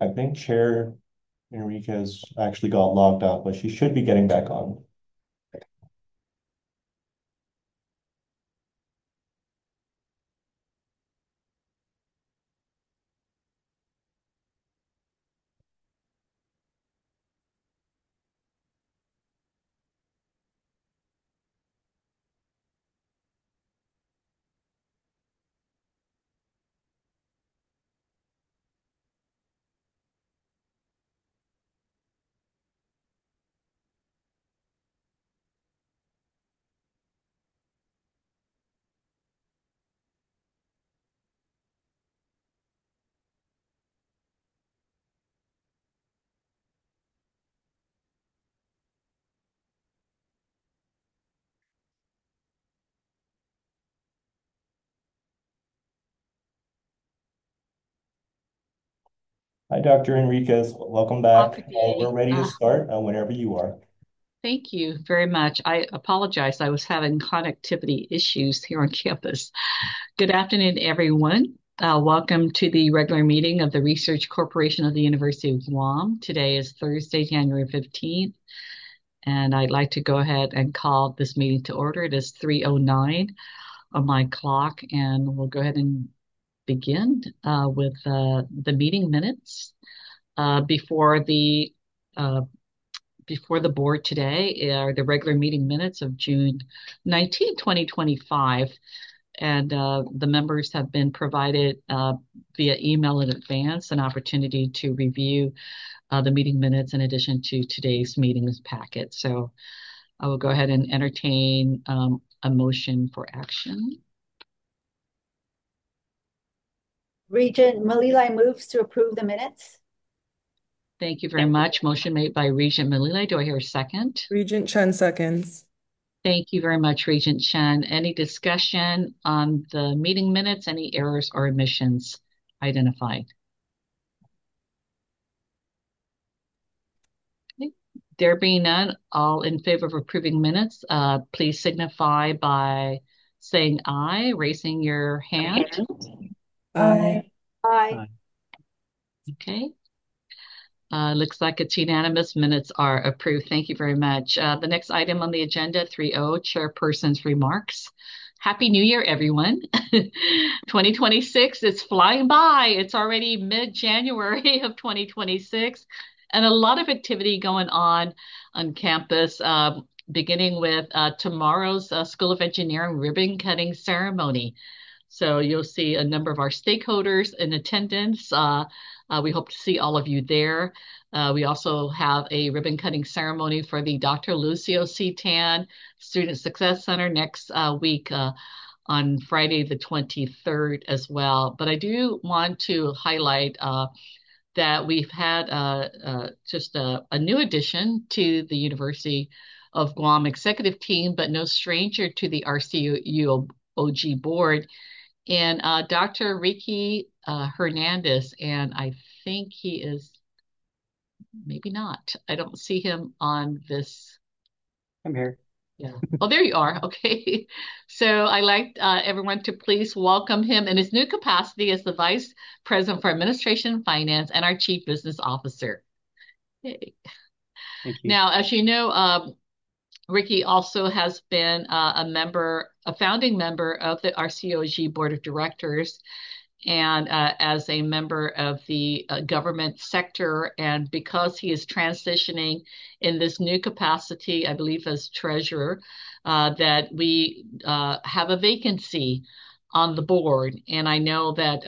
I think Chair Enriquez actually got logged out, but she should be getting back on. Hi, Dr. Enriquez. Welcome back. Dr. Day. We're ready to start whenever you are. Thank you very much. I apologize. I was having connectivity issues here on campus. Good afternoon, everyone. Welcome to the regular meeting of the Research Corporation of the University of Guam. Today is Thursday, January 15th, and I'd like to go ahead and call this meeting to order. It is 3:09 on my clock, and we'll go ahead and begin with the meeting minutes. Before the uh, before the board today are the regular meeting minutes of June 19, 2025. And the members have been provided via email in advance an opportunity to review the meeting minutes in addition to today's meetings packet. So I will go ahead and entertain a motion for action. Regent Malilai moves to approve the minutes. Thank you very much. Motion made by Regent Malilai. Do I hear a second? Regent Chen seconds. Thank you very much, Regent Chen. Any discussion on the meeting minutes? Any errors or omissions identified? Okay. There being none, all in favor of approving minutes, please signify by saying aye, raising your hand. Aye. Aye. Okay. Looks like it's unanimous. Minutes are approved. Thank you very much. The next item on the agenda, 3.0, Chairperson's remarks. Happy New Year, everyone. 2026 is flying by. It's already mid-January of 2026, and a lot of activity going on campus, beginning with tomorrow's School of Engineering ribbon cutting ceremony. So you'll see a number of our stakeholders in attendance. We hope to see all of you there. We also have a ribbon cutting ceremony for the Dr. Lucio C. Tan Student Success Center next week on Friday the 23rd as well. But I do want to highlight that we've had just a new addition to the University of Guam executive team, but no stranger to the RCUOG board. And Dr. Ricky Hernandez, and I think he is maybe not. I don't see him on this. I'm here. Yeah. Oh, there you are. Okay. So I like everyone to please welcome him in his new capacity as the Vice President for Administration and Finance and our Chief Business Officer. Yay. Thank you. Now, as you know, Ricky also has been a founding member of the RCOG Board of Directors and as a member of the government sector. And because he is transitioning in this new capacity, I believe as treasurer, that we have a vacancy on the board. And I know that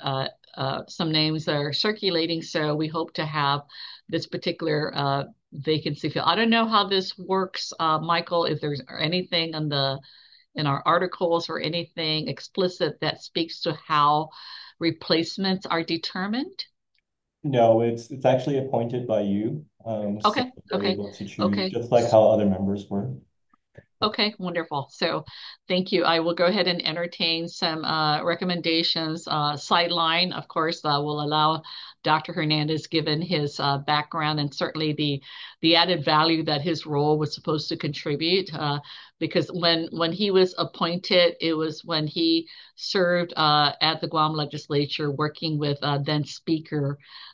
some names are circulating, so we hope to have this particular vacancy fill. I don't know how this works, Michael, if there's anything in our articles or anything explicit that speaks to how replacements are determined? No, it's actually appointed by you. So Okay, you're okay, able to choose okay. just like how other members were. Okay, wonderful. So thank you. I will go ahead and entertain some recommendations. Sideline, of course, will allow Dr. Hernandez, given his background and certainly the added value that his role was supposed to contribute. Because when he was appointed, it was when he served at the Guam legislature working with then Speaker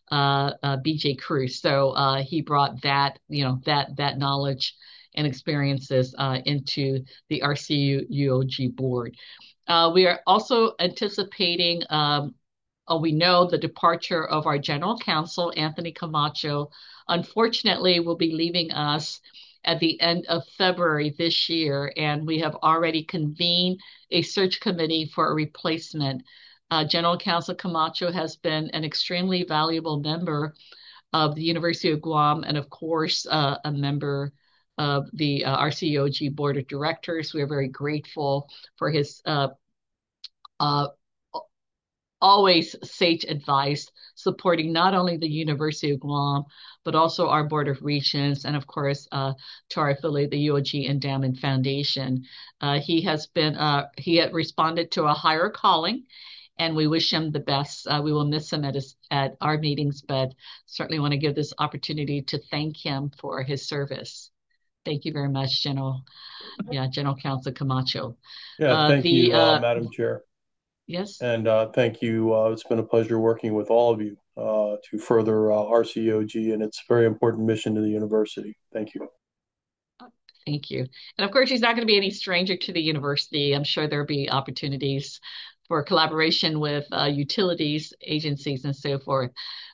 BJ Cruz. So he brought that, that knowledge and experiences into the RCU UOG board. We are also anticipating, we know the departure of our general counsel, Anthony Camacho, unfortunately will be leaving us at the end of February this year, and we have already convened a search committee for a replacement. General Counsel Camacho has been an extremely valuable member of the University of Guam, and of course, a member of the RCOG Board of Directors. We are very grateful for his uh, always sage advice, supporting not only the University of Guam, but also our Board of Regents, and of course, to our affiliate, the UOG Endowment Foundation. He had responded to a higher calling, and we wish him the best. We will miss him at our meetings, but certainly want to give this opportunity to thank him for his service. Thank you very much, General Counsel Camacho. Yeah, thank you, Madam Chair. Yes. And thank you. It's been a pleasure working with all of you to further RCOG and its very important mission to the university. Thank you. Thank you. And of course, he's not going to be any stranger to the university. I'm sure there'll be opportunities for collaboration with utilities, agencies, and so forth.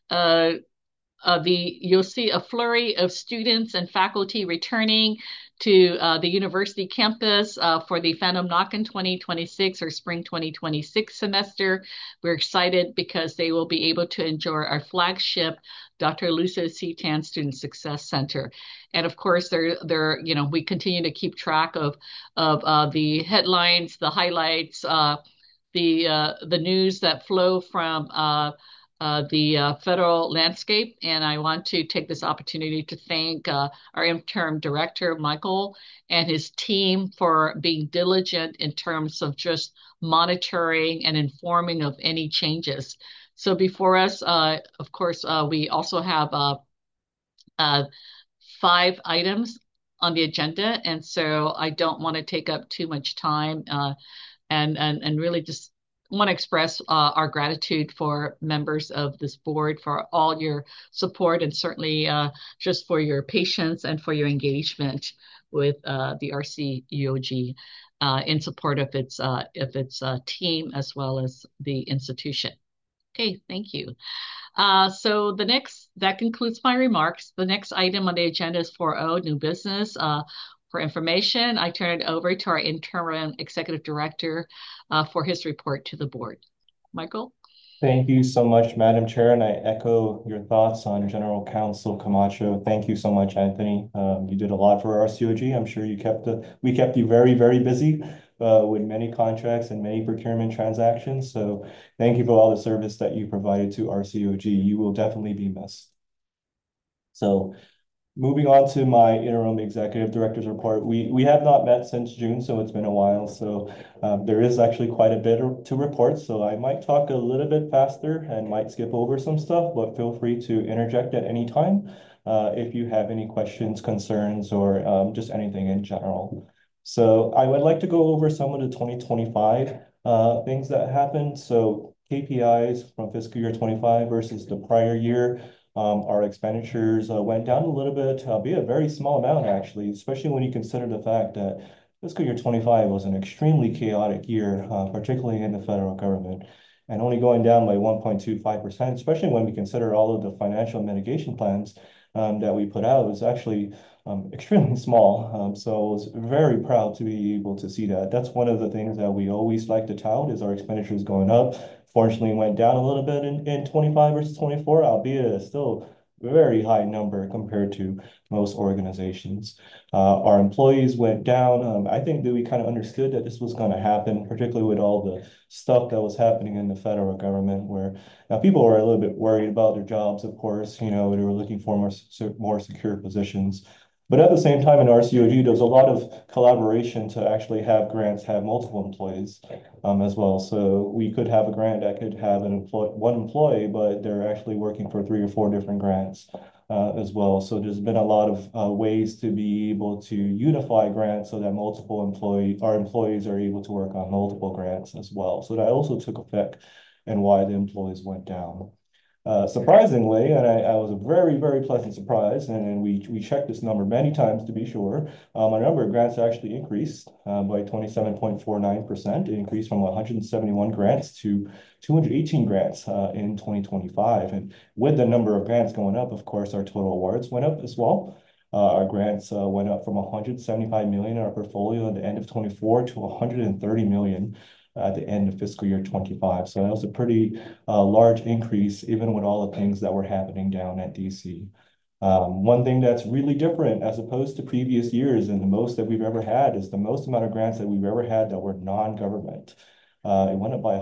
You'll see a flurry of students and faculty returning to the university campus for the Phantom Knockin' 2026 or Spring 2026 semester. We're excited because they will be able to enjoy our flagship Dr. Lucia C. Tan Student Success Center. And of course, we continue to keep track of the headlines, the highlights, the news that flow from the federal landscape. And I want to take this opportunity to thank our interim director, Michael, and his team for being diligent in terms of just monitoring and informing of any changes. So before us, of course, we also have 5 items on the agenda. And so I don't want to take up too much time and really just want to express our gratitude for members of this board for all your support and certainly just for your patience and for your engagement with the RCUOG in support of its team as well as the institution. Okay, thank you. So that concludes my remarks. The next item on the agenda is 4.0, new business. For information, I turn it over to our interim executive director for his report to the board. Michael? Thank you so much, Madam Chair, and I echo your thoughts on General Counsel Camacho. Thank you so much, Anthony. You did a lot for RCOG. I'm sure we kept you very, very busy with many contracts and many procurement transactions. So thank you for all the service that you provided to RCOG. You will definitely be missed. So moving on to my interim executive director's report, we have not met since June, so it's been a while. So there is actually quite a bit to report. So I might talk a little bit faster and might skip over some stuff, but feel free to interject at any time if you have any questions, concerns, or just anything in general. So I would like to go over some of the 2025 things that happened. So KPIs from fiscal year 25 versus the prior year. Our expenditures went down a little bit, albeit a very small amount actually, especially when you consider the fact that fiscal year 25 was an extremely chaotic year, particularly in the federal government, and only going down by 1.25%, especially when we consider all of the financial mitigation plans that we put out, was actually extremely small. So I was very proud to be able to see that. That's one of the things that we always like to tout is our expenditures going up. Fortunately, it went down a little bit in 25 versus 24, albeit it's still a very high number compared to most organizations. Our employees went down. I think that we kind of understood that this was going to happen, particularly with all the stuff that was happening in the federal government, where now people were a little bit worried about their jobs, of course. They were looking for more secure positions. But at the same time in RCOG, there's a lot of collaboration to actually have grants have multiple employees as well. So we could have a grant that could have one employee, but they're actually working for 3 or 4 different grants as well. So there's been a lot of ways to be able to unify grants so that our employees are able to work on multiple grants as well. So that also took effect and why the employees went down. Surprisingly, and I was a very, very pleasant surprise, and we checked this number many times to be sure. Our number of grants actually increased by 27.49%. It increased from 171 grants to 218 grants in 2025. And with the number of grants going up, of course, our total awards went up as well. Our grants went up from 175 million in our portfolio at the end of 24 to 130 million at the end of fiscal year 25. So that was a pretty large increase, even with all the things that were happening down at DC. One thing that's really different as opposed to previous years and the most that we've ever had is the most amount of grants that we've ever had that were non-government. It went up by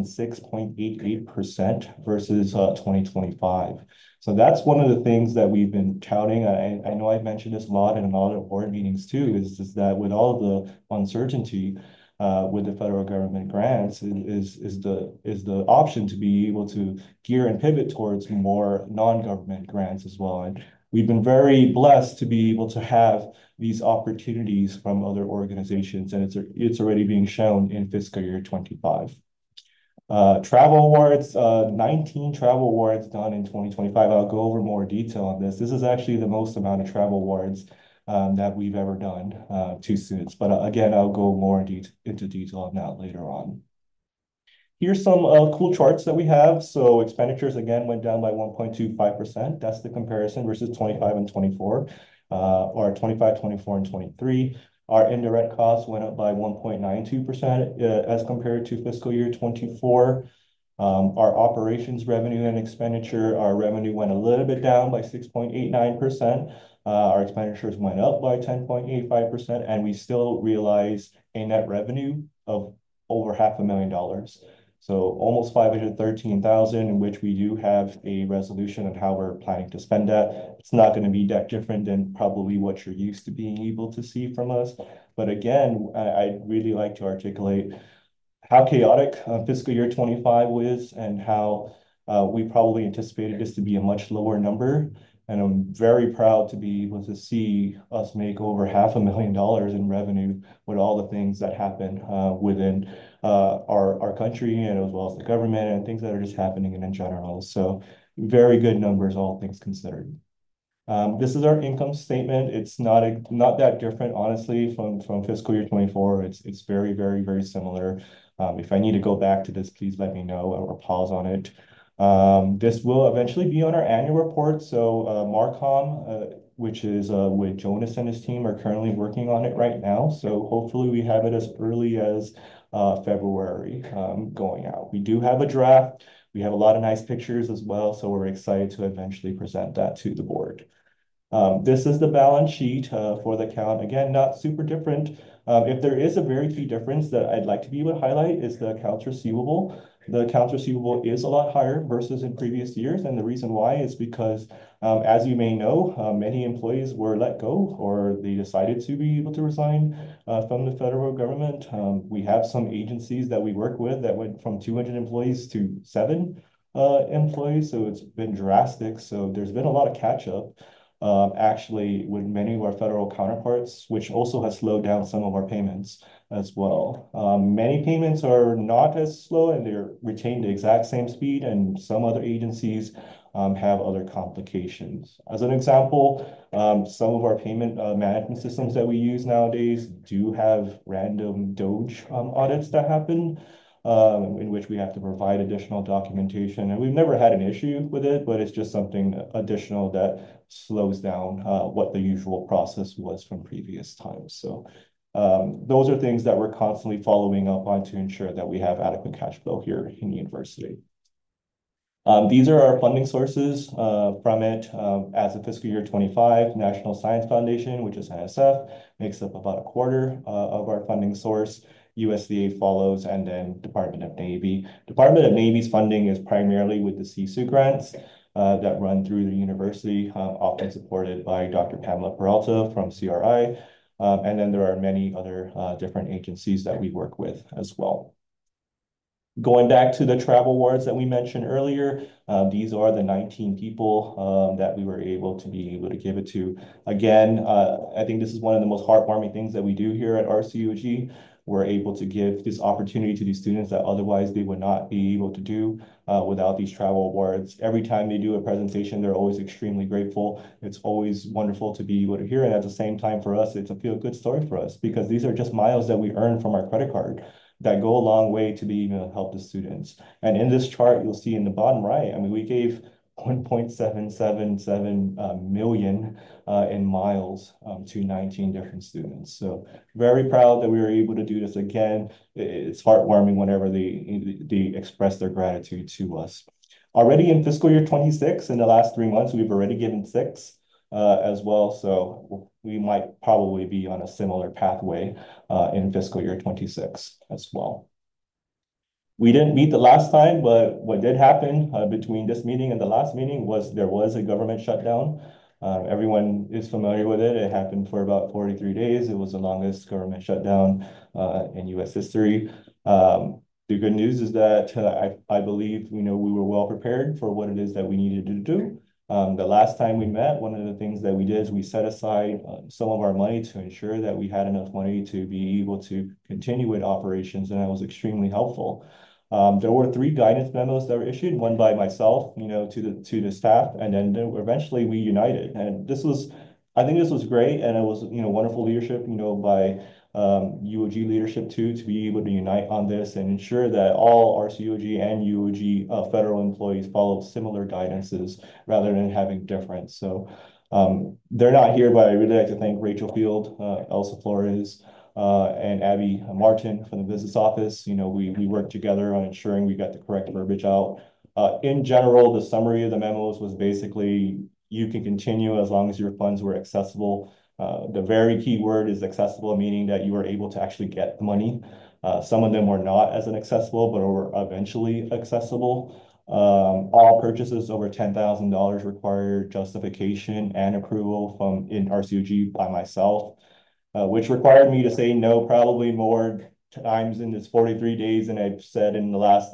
106.88% versus 2025. So that's one of the things that we've been touting. I know I've mentioned this a lot in a lot of board meetings too, is that with all the uncertainty with the federal government grants is the option to be able to gear and pivot towards more non-government grants as well. And we've been very blessed to be able to have these opportunities from other organizations, and it's already being shown in fiscal year 25. Travel awards, 19 travel awards done in 2025. I'll go over more detail on this. This is actually the most amount of travel awards that we've ever done to students. But again, I'll go more into detail on that later on. Here's some cool charts that we have. So expenditures again went down by 1.25%. That's the comparison versus 25 and 24, or 25, 24, and 23. Our indirect costs went up by 1.92% as compared to fiscal year 24. Our operations revenue and expenditure, our revenue went a little bit down by 6.89%. Our expenditures went up by 10.85%, and we still realized a net revenue of over $500,000. So almost 513,000, in which we do have a resolution on how we're planning to spend that. It's not going to be that different than probably what you're used to being able to see from us. But again, I'd really like to articulate how chaotic fiscal year 25 was and how we probably anticipated this to be a much lower number. And I'm very proud to be able to see us make over $500,000 in revenue with all the things that happen within our country and as well as the government and things that are just happening in general. So very good numbers, all things considered. This is our income statement. It's not that different, honestly, from fiscal year 24. It's very, very, very similar. If I need to go back to this, please let me know or pause on it. This will eventually be on our annual report. So Marcom, which is with Jonas and his team, are currently working on it right now. So hopefully we have it as early as February going out. We do have a draft. We have a lot of nice pictures as well. So we're excited to eventually present that to the board. This is the balance sheet for the account. Again, not super different. If there is a very key difference that I'd like to be able to highlight is the accounts receivable. The accounts receivable is a lot higher versus in previous years. And the reason why is because, as you may know, many employees were let go or they decided to be able to resign from the federal government. We have some agencies that we work with that went from 200 employees to 7 employees. So it's been drastic. So there's been a lot of catch up. Actually with many of our federal counterparts, which also has slowed down some of our payments as well. Many payments are not as slow and they're retained the exact same speed, and some other agencies have other complications. As an example, some of our payment management systems that we use nowadays do have random Doge audits that happen. In which we have to provide additional documentation. And we've never had an issue with it, but it's just something additional that slows down what the usual process was from previous times. So those are things that we're constantly following up on to ensure that we have adequate cash flow here in the university. These are our funding sources from it. As of fiscal year 25, National Science Foundation, which is NSF, makes up about a quarter of our funding source. USDA follows, and then Department of Navy. Department of Navy's funding is primarily with the CSU grants that run through the university, often supported by Dr. Pamela Peralta from CRI. And then there are many other different agencies that we work with as well. Going back to the travel awards that we mentioned earlier, these are the 19 people that we were able to give it to. Again, I think this is one of the most heartwarming things that we do here at RCOG. we're able to give this opportunity to these students that otherwise they would not be able to do without these travel awards. Every time they do a presentation, they're always extremely grateful. It's always wonderful to be able to hear. And at the same time, for us, it's a feel-good story for us because these are just miles that we earn from our credit card that go a long way to be able to help the students. And in this chart, you'll see in the bottom right, I mean, we gave 1.777 million in miles to 19 different students. So very proud that we were able to do this again. It's heartwarming whenever they express their gratitude to us. Already in fiscal year 26, in the last 3 months, we've already given 6 as well. So we might probably be on a similar pathway in fiscal year 26 as well. We didn't meet the last time, but what did happen between this meeting and the last meeting was there was a government shutdown. Everyone is familiar with it. It happened for about 43 days. It was the longest government shutdown in U.S. history. The good news is that I believe we were well prepared for what it is that we needed to do. The last time we met, one of the things that we did is we set aside some of our money to ensure that we had enough money to be able to continue with operations, and that was extremely helpful. There were 3 guidance memos that were issued, one by myself, to the staff, and then eventually we united. And I think this was great, and it was, wonderful leadership, by UOG leadership too, to be able to unite on this and ensure that all RCOG and UOG federal employees follow similar guidances rather than having different. So they're not here, but I really like to thank Rachel Field, Elsa Flores, and Abby Martin from the business office. We worked together on ensuring we got the correct verbiage out. In general, the summary of the memos was basically you can continue as long as your funds were accessible. The very key word is accessible, meaning that you were able to actually get the money. Some of them were not as inaccessible, but were eventually accessible. All purchases over $10,000 require justification and approval from in RCOG by myself, which required me to say no probably more times in this 43 days than I've said in the last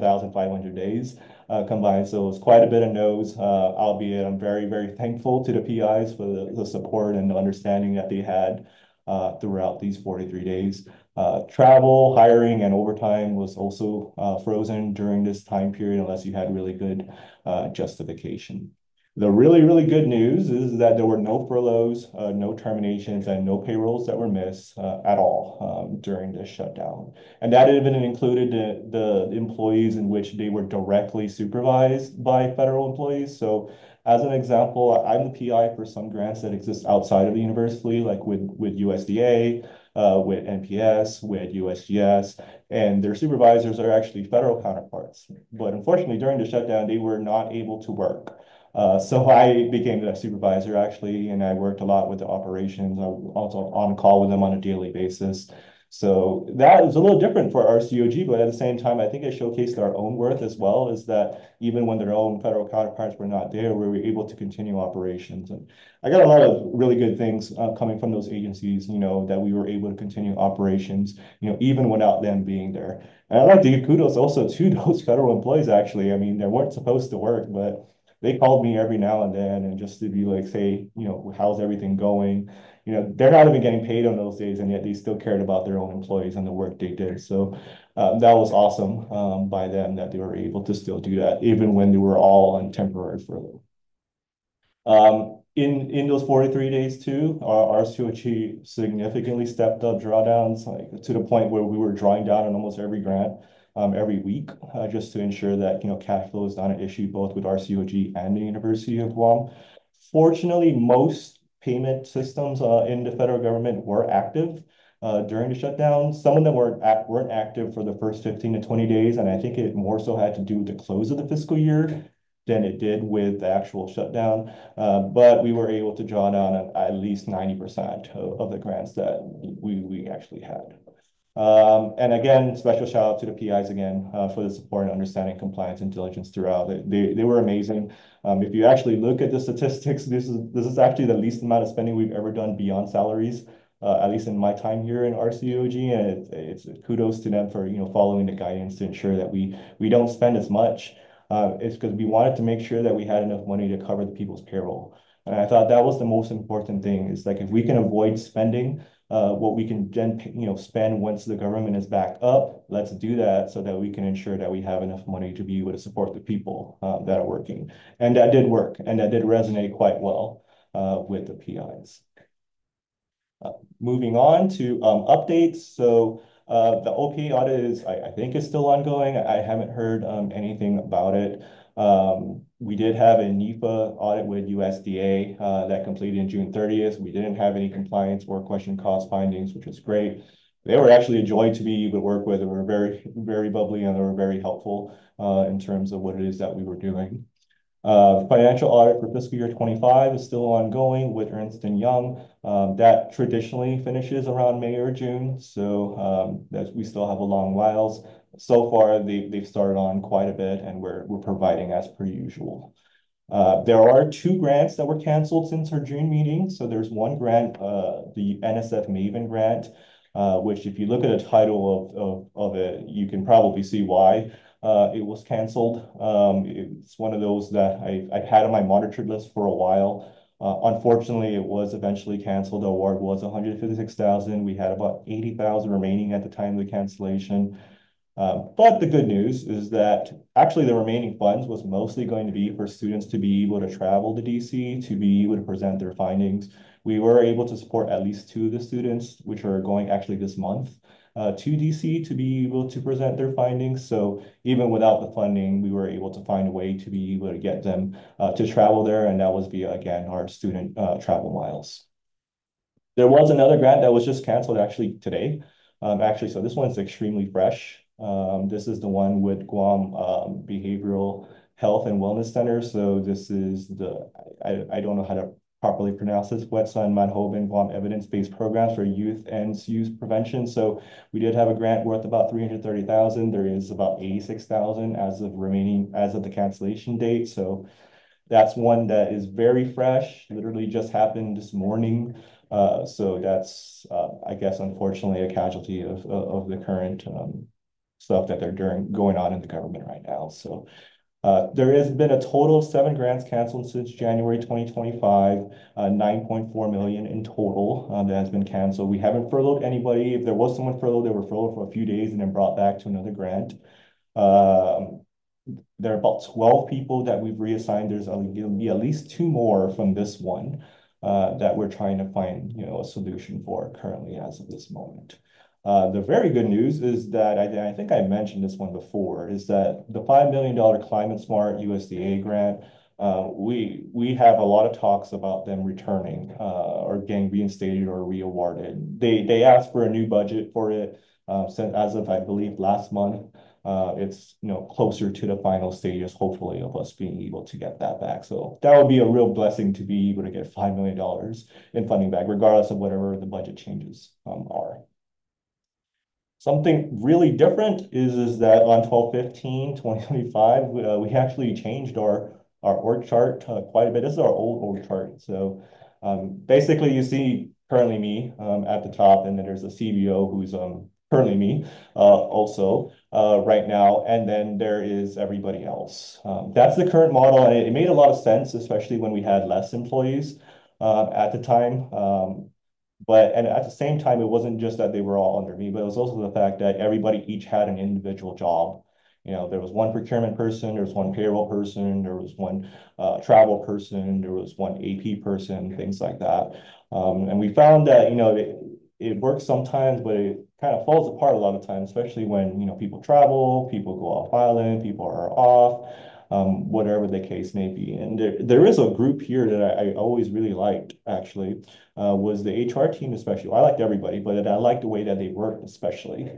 1,500 days combined. So it was quite a bit of no's, albeit I'm very, very thankful to the PIs for the support and the understanding that they had throughout these 43 days. Travel, hiring, and overtime was also frozen during this time period unless you had really good justification. The really, really good news is that there were no furloughs, no terminations, and no payrolls that were missed at all during this shutdown. And that even included the employees in which they were directly supervised by federal employees. So as an example, I'm the PI for some grants that exist outside of the university, like with USDA, with NPS, with USGS, and their supervisors are actually federal counterparts. But unfortunately, during the shutdown, they were not able to work. So I became the supervisor actually, and I worked a lot with the operations. I was also on call with them on a daily basis. So that was a little different for our COG, but at the same time, I think it showcased our own worth as well, is that even when their own federal counterparts were not there, we were able to continue operations. And I got a lot of really good things coming from those agencies, that we were able to continue operations, even without them being there. And I'd like to give kudos also to those federal employees, actually. I mean, they weren't supposed to work, but they called me every now and then and just to be like, say, how's everything going? They're not even getting paid on those days, and yet they still cared about their own employees and the work they did. So that was awesome by them that they were able to still do that, even when they were all on temporary furlough. In those 43 days too, our RCOG significantly stepped up drawdowns, to the point where we were drawing down on almost every grant every week, just to ensure that cash flow is not an issue both with RCOG and the University of Guam. Fortunately, most payment systems in the federal government were active during the shutdown. Some of them weren't active for the first 15 to 20 days, and I think it more so had to do with the close of the fiscal year than it did with the actual shutdown. But we were able to draw down at least 90% of the grants that we actually had. And again, special shout out to the PIs again for the support and understanding, compliance, and diligence throughout. They were amazing. If you actually look at the statistics, this is actually the least amount of spending we've ever done beyond salaries, at least in my time here in RCOG, and it's kudos to them for following the guidance to ensure that we don't spend as much. It's because we wanted to make sure that we had enough money to cover the people's payroll. And I thought that was the most important thing, is like if we can avoid spending what we can then, spend once the government is back up. Let's do that so that we can ensure that we have enough money to be able to support the people that are working. And that did work, and that did resonate quite well with the PIs. Moving on to updates. So the OPA audit is, I think, is still ongoing. I haven't heard anything about it. We did have a NEPA audit with USDA that completed in June 30th. We didn't have any compliance or question cost findings, which was great. They were actually a joy to be able to work with. They were very, very bubbly, and they were very helpful in terms of what it is that we were doing. Financial audit for fiscal year 25 is still ongoing with Ernst & Young. That traditionally finishes around May or June, so we still have a long whiles. So far, they've started on quite a bit, and we're providing as per usual. There are 2 grants that were canceled since our June meeting. So there's one grant, the NSF Maven grant, which if you look at the title of it, you can probably see why it was canceled. It's one of those that I've had on my monitored list for a while. Unfortunately, it was eventually canceled. The award was 156,000. We had about 80,000 remaining at the time of the cancellation. But the good news is that actually the remaining funds was mostly going to be for students to be able to travel to DC, to be able to present their findings. We were able to support at least 2 of the students, which are going actually this month to DC to be able to present their findings. So even without the funding, we were able to find a way to be able to get them to travel there. And that was via, again, our student travel miles. There was another grant that was just canceled actually today. So this one's extremely fresh. This is the one with Guam Behavioral Health and Wellness Center. So this is I don't know how to properly pronounce this, Wet'suwet'en Manhoben Guam Evidence-Based Programs for Youth and Youth Prevention. So we did have a grant worth about 330,000. There is about 86,000 as of the cancellation date. So that's one that is very fresh, literally just happened this morning. So that's, I guess, unfortunately, a casualty of the current stuff that they're going on in the government right now. So there has been a total of 7 grants canceled since January 2025, 9.4 million in total that has been canceled. We haven't furloughed anybody. If there was someone furloughed, they were furloughed for a few days and then brought back to another grant. There are about 12 people that we've reassigned. There's going to be at least 2 more from this one that we're trying to find, a solution for currently as of this moment. The very good news is that I think I mentioned this one before, is that the $5 million Climate Smart USDA grant, we have a lot of talks about them returning or getting reinstated or reawarded. They asked for a new budget for it as of, I believe, last month. It's closer to the final stages, hopefully, of us being able to get that back. So that would be a real blessing to be able to get $5 million in funding back, regardless of whatever the budget changes are. Something really different is that on 12/15/2025, we actually changed our org chart quite a bit. This is our old org chart. So basically, you see currently me at the top, and then there's a CBO who's currently me also right now, and then there is everybody else. That's the current model, and it made a lot of sense, especially when we had less employees at the time. And at the same time, it wasn't just that they were all under me, but it was also the fact that everybody each had an individual job. There was one procurement person, there was one payroll person, there was one travel person, there was one AP person, things like that. And we found that, it works sometimes, but it kind of falls apart a lot of times, especially when, people travel, people go off island, people are off, whatever the case may be. And there is a group here that I always really liked, actually, was the HR team, especially. I liked everybody, but I liked the way that they worked, especially.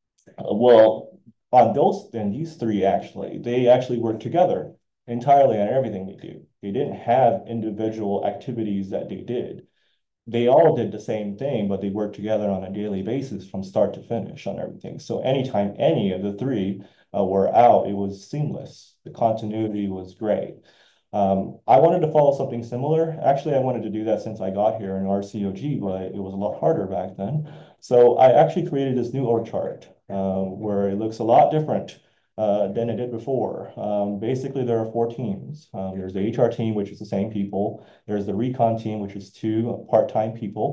Well, on these 3, actually, they actually work together entirely on everything they do. They didn't have individual activities that they did. They all did the same thing, but they worked together on a daily basis from start to finish on everything. So anytime any of the 3 were out, it was seamless. The continuity was great. I wanted to follow something similar. Actually, I wanted to do that since I got here in RCOG, but it was a lot harder back then. So I actually created this new org chart where it looks a lot different than it did before. Basically, there are 4 teams. There's the HR team, which is the same people. There's the recon team, which is 2 part-time people.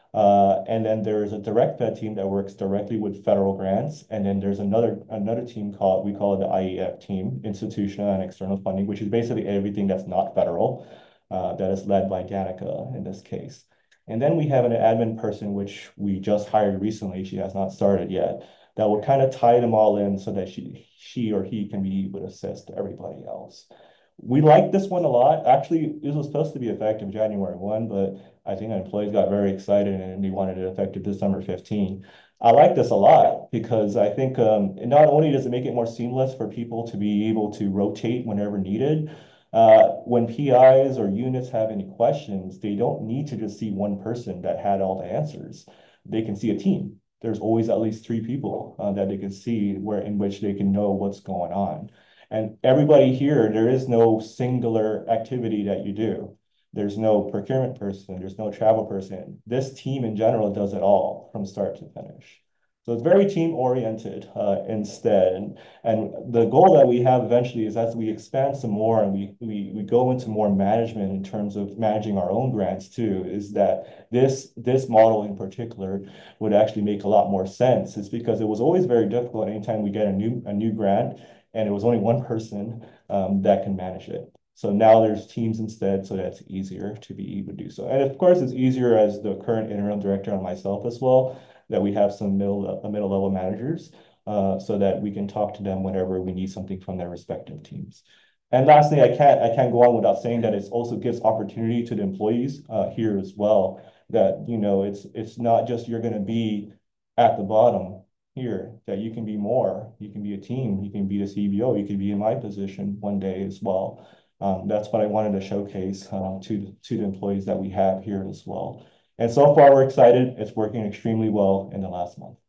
And then there's a direct Fed team that works directly with federal grants. And then there's another team we call it the IEF team, Institutional and External Funding, which is basically everything that's not federal, that is led by Danica in this case. And then we have an admin person, which we just hired recently. She has not started yet. That will kind of tie them all in so that she or he can be able to assist everybody else. We like this one a lot. Actually, this was supposed to be effective January 1, but I think our employees got very excited and they wanted it effective December 15. I like this a lot because I think not only does it make it more seamless for people to be able to rotate whenever needed, when PIs or units have any questions, they don't need to just see one person that had all the answers. They can see a team. There's always at least 3 people that they can see in which they can know what's going on. And everybody here, there is no singular activity that you do. There's no procurement person, there's no travel person. This team in general does it all from start to finish. So it's very team oriented instead. And the goal that we have eventually is as we expand some more and we go into more management in terms of managing our own grants too, is that this model in particular would actually make a lot more sense. It's because it was always very difficult anytime we get a new grant and it was only one person that can manage it. So now there's teams instead, so that's easier to be able to do so. And of course, it's easier as the current interim director and myself as well, that we have some middle level managers so that we can talk to them whenever we need something from their respective teams. And lastly, I can't go on without saying that it also gives opportunity to the employees here as well, that, you know, it's not just you're going to be at the bottom here, that you can be more, you can be a team, you can be the CBO, you can be in my position one day as well. That's what I wanted to showcase to the employees that we have here as well. And so far, we're excited. It's working extremely well in the last month.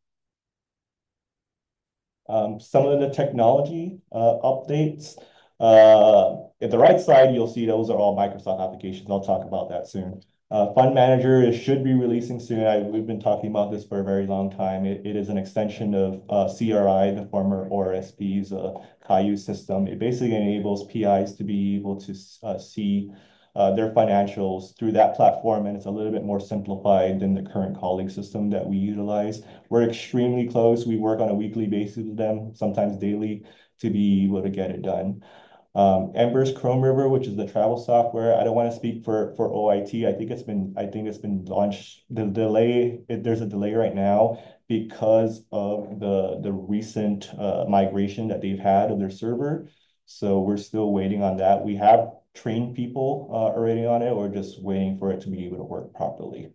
Some of the technology updates. At the right side, you'll see those are all Microsoft applications. I'll talk about that soon. Fund Manager should be releasing soon. We've been talking about this for a very long time. It is an extension of CRI, the former ORSP's Caillou system. It basically enables PIs to be able to see their financials through that platform, and it's a little bit more simplified than the current colleague system that we utilize. We're extremely close. We work on a weekly basis with them, sometimes daily, to be able to get it done. Ember's Chrome River, which is the travel software. I don't want to speak for OIT. I think it's been launched. There's a delay right now because of the recent migration that they've had of their server. So we're still waiting on that. We have trained people already on it. We're just waiting for it to be able to work properly.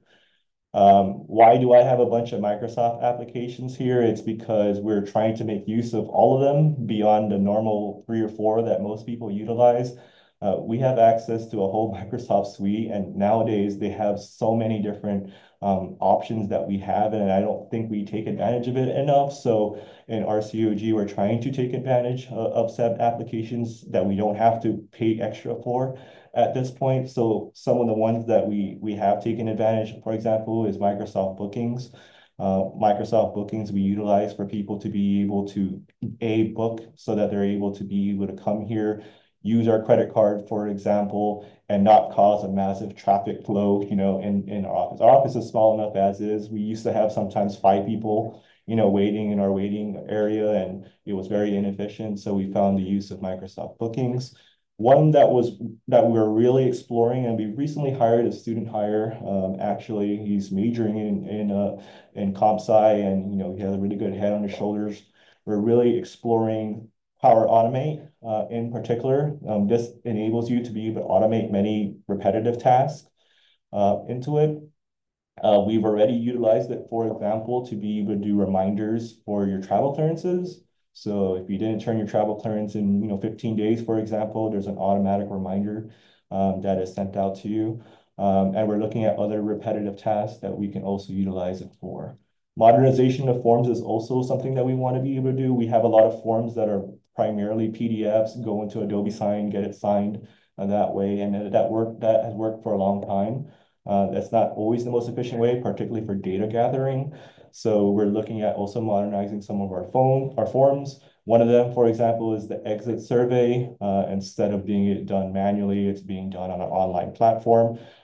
Why do I have a bunch of Microsoft applications here? It's because we're trying to make use of all of them beyond the normal 3 or 4 that most people utilize. We have access to a whole Microsoft suite, and nowadays they have so many different options that we have, and I don't think we take advantage of it enough. So in RCOG, we're trying to take advantage of said applications that we don't have to pay extra for at this point. So some of the ones that we have taken advantage, for example, is Microsoft Bookings. Microsoft Bookings we utilize for people to be able to book so that they're able to be able to come here, use our credit card, for example, and not cause a massive traffic flow, you know, in our office. Our office is small enough as is. We used to have sometimes 5 people, you know, waiting in our waiting area, and it was very inefficient. So we found the use of Microsoft Bookings. One that we're really exploring, and we recently hired a student hire. Actually, he's majoring in comp sci, and you know he has a really good head on his shoulders. We're really exploring Power Automate in particular. This enables you to be able to automate many repetitive tasks into it. We've already utilized it, for example, to be able to do reminders for your travel clearances. So if you didn't turn your travel clearance in 15 days, for example, there's an automatic reminder that is sent out to you. And we're looking at other repetitive tasks that we can also utilize it for. Modernization of forms is also something that we want to be able to do. We have a lot of forms that are primarily PDFs, go into Adobe Sign, get it signed that way. And that has worked for a long time. That's not always the most efficient way, particularly for data gathering. So we're looking at also modernizing some of our forms. One of them, for example, is the exit survey. Instead of being done manually, it's being done on an online platform.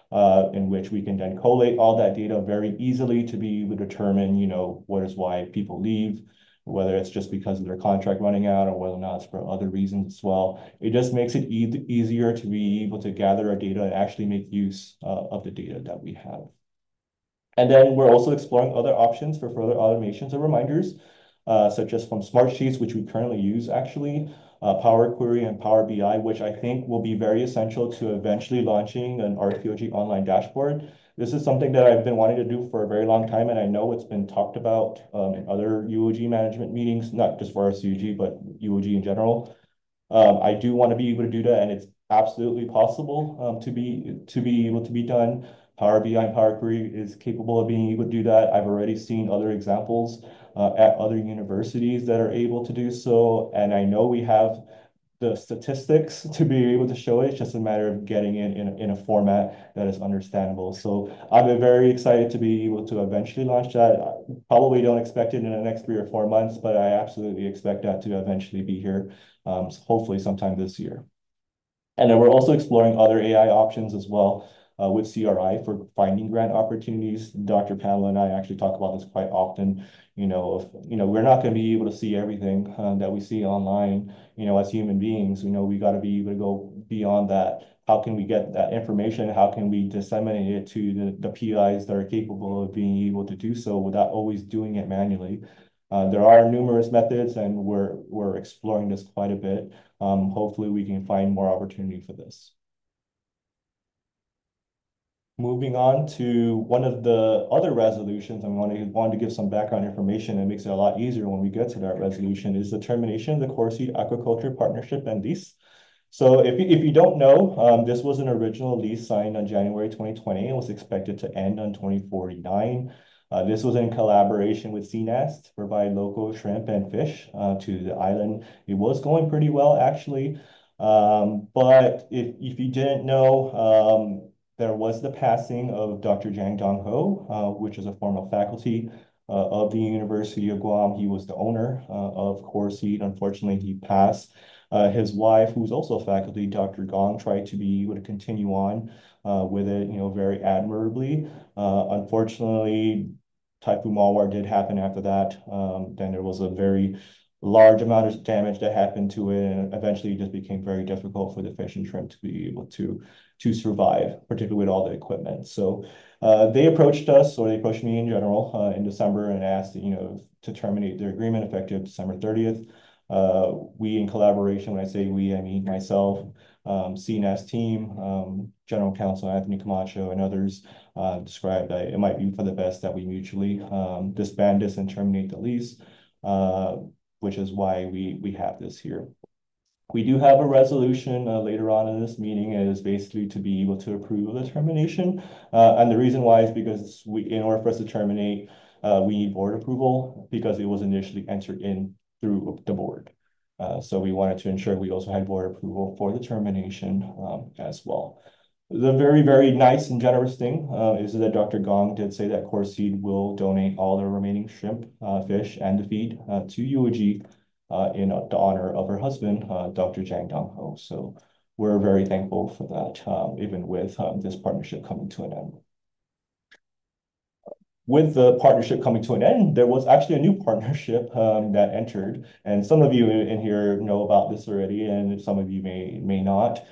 in which we can then collate all that data very easily to be able to determine, what is why people leave, whether it's just because of their contract running out or whether or not it's for other reasons as well. It just makes it easier to be able to gather our data and actually make use of the data that we have. And then we're also exploring other options for further automations and reminders, such as from Smartsheets, which we currently use actually, Power Query and Power BI, which I think will be very essential to eventually launching an RCOG online dashboard. This is something that I've been wanting to do for a very long time, and I know it's been talked about in other UOG management meetings, not just for RCOG, but UOG in general. I do want to be able to do that, and it's absolutely possible to be able to be done. Power BI and Power Query is capable of being able to do that. I've already seen other examples at other universities that are able to do so, and I know we have the statistics to be able to show it. It's just a matter of getting it in a format that is understandable. So I'm very excited to be able to eventually launch that. I probably don't expect it in the next 3 or 4 months, but I absolutely expect that to eventually be here, hopefully sometime this year. And then we're also exploring other AI options as well with CRI for finding grant opportunities. Dr. Pamela and I actually talk about this quite often. We're not going to be able to see everything that we see online. As human beings, we got to be able to go beyond that. How can we get that information? How can we disseminate it to the PIs that are capable of being able to do so without always doing it manually? There are numerous methods, and we're exploring this quite a bit. Hopefully, we can find more opportunity for this. Moving on to one of the other resolutions, I wanted to give some background information. It makes it a lot easier when we get to that resolution, is the termination of the Core Seed Aquaculture Partnership and lease. So if you don't know, this was an original lease signed on January 2020. It was expected to end on 2049. This was in collaboration with CNEST to provide local shrimp and fish to the island. It was going pretty well, actually. But if you didn't know, there was the passing of Dr. Jang Dong-ho, which is a former faculty of the University of Guam. He was the owner of Core Seed. Unfortunately, he passed. His wife, who's also faculty, Dr. Gong, tried to be able to continue on with it, very admirably. Unfortunately, Typhoon Mawar did happen after that. Then there was a very large amount of damage that happened to it, and eventually it just became very difficult for the fish and shrimp to be able to survive, particularly with all the equipment. So they approached us, or they approached me in general, in December and asked, to terminate their agreement effective December 30th. We, in collaboration, when I say we, I mean myself, CNES team, General Counsel Anthony Camacho, and others described that it might be for the best that we mutually disband this and terminate the lease, which is why we have this here. We do have a resolution later on in this meeting, and it is basically to be able to approve the termination. And the reason why is because in order for us to terminate, we need board approval because it was initially entered in through the board. So we wanted to ensure we also had board approval for the termination as well. The very, very nice and generous thing is that Dr. Gong did say that Core Seed will donate all the remaining shrimp, fish, and the feed to UOG in the honor of her husband, Dr. Jang Dong-ho. So we're very thankful for that, even with this partnership coming to an end. With the partnership coming to an end, there was actually a new partnership that entered, and some of you in here know about this already, and some of you may not.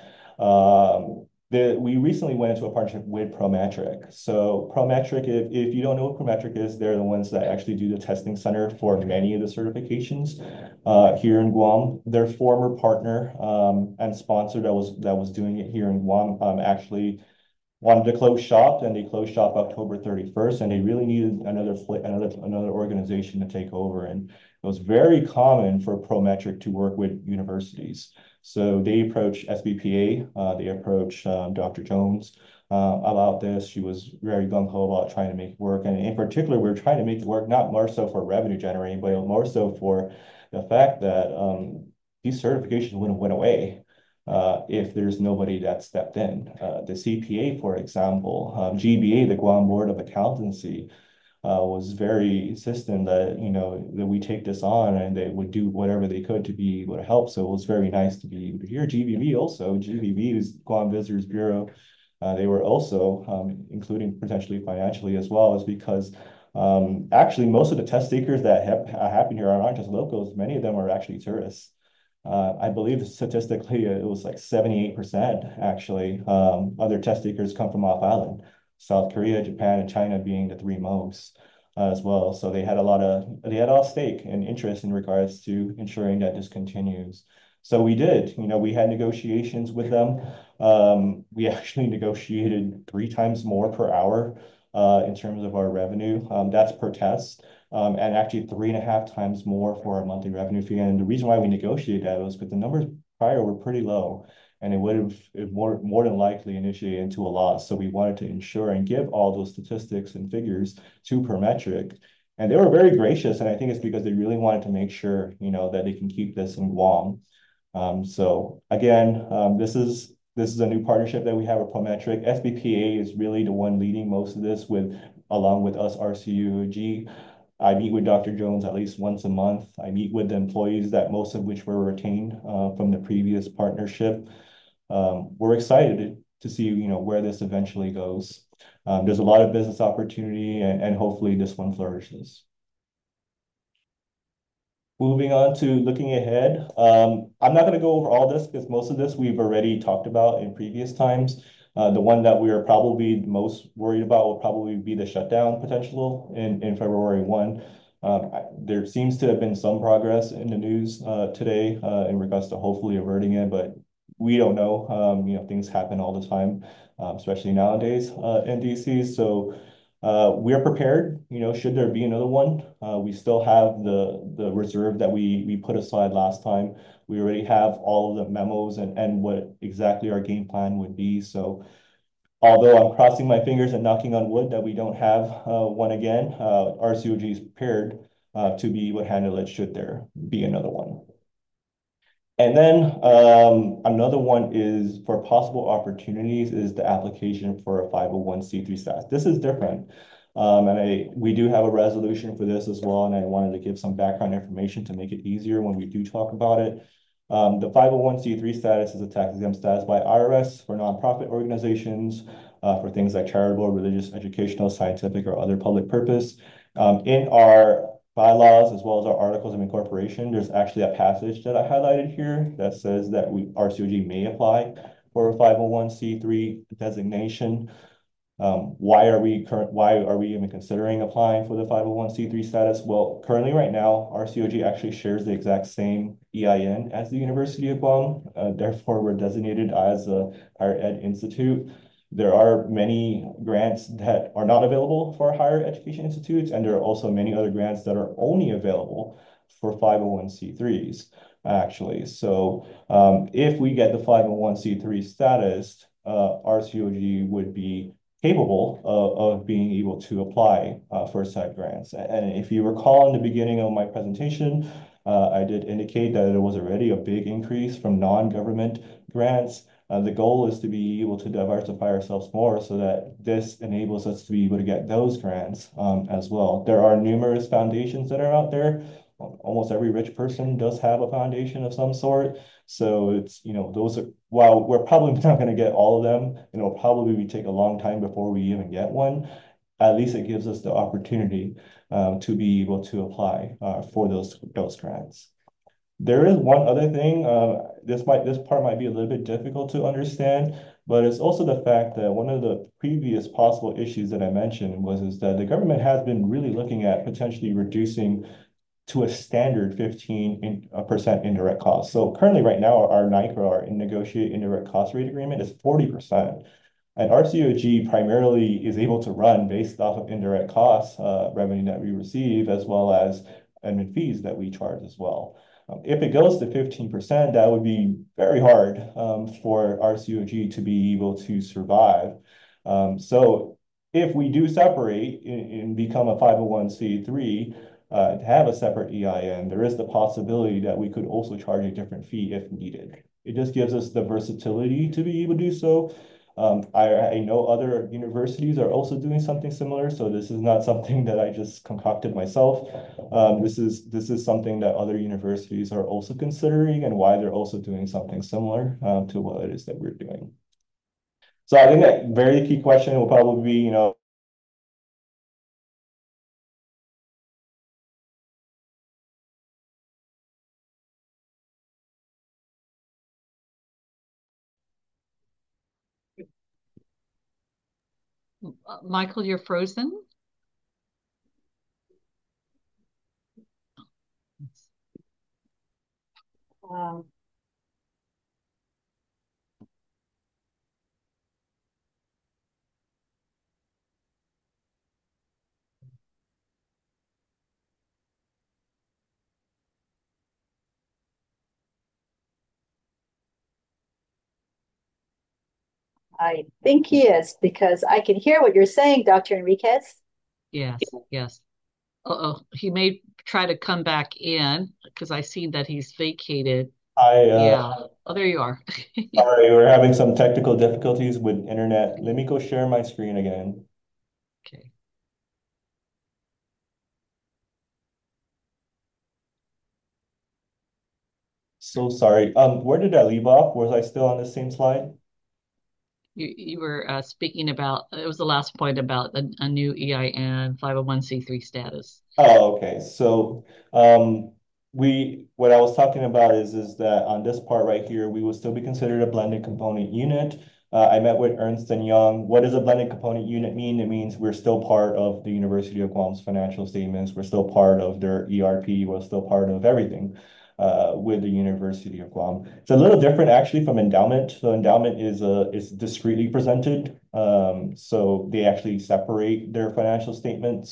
We recently went into a partnership with Prometric. So Prometric, if you don't know what Prometric is, they're the ones that actually do the testing center for many of the certifications here in Guam. Their former partner and sponsor that was doing it here in Guam actually wanted to close shop, and they closed shop October 31st, and they really needed another organization to take over. And it was very common for Prometric to work with universities. So they approached SBPA, they approached Dr. Jones about this. She was very gung-ho about trying to make it work. And in particular, we're trying to make it work, not more so for revenue generating, but more so for the fact that these certifications wouldn't went away if there's nobody that stepped in. The CPA, for example, GBA, the Guam Board of Accountancy, was very insistent that that we take this on, and they would do whatever they could to be able to help. So it was very nice to be able to hear GVB also. GVB is Guam Visitors Bureau. They were also including potentially financially as well, is because actually most of the test takers that have happen here aren't just locals. Many of them are actually tourists. I believe statistically it was like 78% actually. Other test takers come from off island, South Korea, Japan, and China being the three most as well. So they had a lot of stake and interest in regards to ensuring that this continues. So we did, we had negotiations with them. We actually negotiated 3 times more per hour in terms of our revenue. That's per test. And actually 3.5 times more for our monthly revenue fee. And the reason why we negotiated that was because the numbers prior were pretty low, and it would have more than likely initiated into a loss. So we wanted to ensure and give all those statistics and figures to Permetric. And they were very gracious, and I think it's because they really wanted to make sure, that they can keep this in Guam. So again, this is a new partnership that we have with Prometric. SBPA is really the one leading most of this along with us, RCUG. I meet with Dr. Jones at least once a month. I meet with the employees that most of which were retained from the previous partnership. We're excited to see, where this eventually goes. There's a lot of business opportunity, and hopefully this one flourishes. Moving on to looking ahead. I'm not going to go over all this because most of this we've already talked about in previous times. The one that we are probably most worried about will probably be the shutdown potential in February 1. There seems to have been some progress in the news today in regards to hopefully averting it, but we don't know. Things happen all the time, especially nowadays in DC. So we are prepared, should there be another one. We still have the reserve that we put aside last time. We already have all of the memos and what exactly our game plan would be. So although I'm crossing my fingers and knocking on wood that we don't have one again, RCOG is prepared to be able to handle it should there be another one. And then another one is for possible opportunities is the application for a 501c3 status. This is different. And we do have a resolution for this as well. And I wanted to give some background information to make it easier when we do talk about it. The 501c3 status is a tax exempt status by IRS for nonprofit organizations for things like charitable, religious, educational, scientific, or other public purpose. In our bylaws, as well as our articles of incorporation, there's actually a passage that I highlighted here that says that RCOG may apply for a 501c3 designation. Why are we even considering applying for the 501c3 status? Well, currently right now, RCOG actually shares the exact same EIN as the University of Guam. Therefore, we're designated as a higher ed institute. There are many grants that are not available for higher education institutes, and there are also many other grants that are only available for 501c3s, actually. So if we get the 501c3 status, RCOG would be capable of being able to apply for said grants. And if you recall in the beginning of my presentation, I did indicate that there was already a big increase from non-government grants. The goal is to be able to diversify ourselves more so that this enables us to be able to get those grants as well. There are numerous foundations that are out there. Almost every rich person does have a foundation of some sort. So it's, those are, while we're probably not going to get all of them, it'll probably take a long time before we even get one. At least it gives us the opportunity to be able to apply for those grants. There is one other thing, this part might be a little bit difficult to understand, but it's also the fact that one of the previous possible issues that I mentioned is that the government has been really looking at potentially reducing to a standard 15% indirect cost. So currently right now, our NICRA, our negotiated indirect cost rate agreement is 40%. And RCOG primarily is able to run based off of indirect costs, revenue that we receive, as well as admin fees that we charge as well. If it goes to 15%, that would be very hard for RCOG to be able to survive. So if we do separate and become a 501c3, to have a separate EIN, there is the possibility that we could also charge a different fee if needed. It just gives us the versatility to be able to do so. I know other universities are also doing something similar, so this is not something that I just concocted myself. This is something that other universities are also considering and why they're also doing something similar to what it is that we're doing. So I think that very key question will probably be, Michael, you're frozen. Um, I think he is because I can hear what you're saying, Dr. Enriquez. Yes, yes. Uh-oh, he may try to come back in because I see that he's vacated. I, Yeah. Oh, there you are. sorry, we're having some technical difficulties with internet. Let me go share my screen again. Okay. So sorry. Where did I leave off? Was I still on the same slide? You were speaking about, it was the last point about a new EIN 501c3 status. Oh, okay. So, what I was talking about is that on this part right here, we will still be considered a blended component unit. I met with Ernst and Young. What does a blended component unit mean? It means we're still part of the University of Guam's financial statements. We're still part of their ERP. We're still part of everything, with the University of Guam. It's a little different actually from endowment. So endowment is discretely presented. So they actually separate their financial statements.